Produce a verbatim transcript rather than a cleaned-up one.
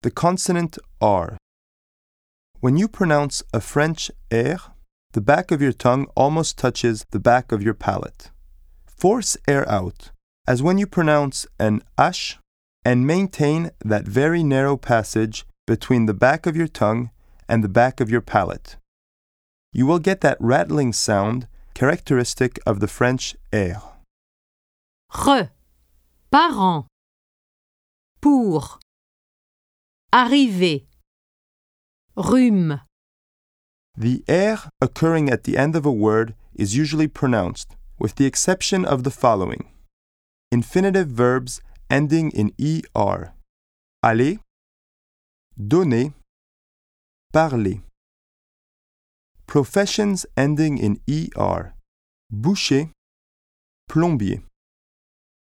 the consonant R. When you pronounce a French R, the back of your tongue almost touches the back of your palate. Force air out, as when you pronounce an H, and maintain that very narrow passage between the back of your tongue and the back of your palate. You will get that rattling sound characteristic of the French R. Re, parent, pour, arriver, rhume. The R occurring at the end of a word is usually pronounced, with the exception of the following. Infinitive verbs ending in er. Aller, donner, parler. Professions ending in er. Boucher, plombier.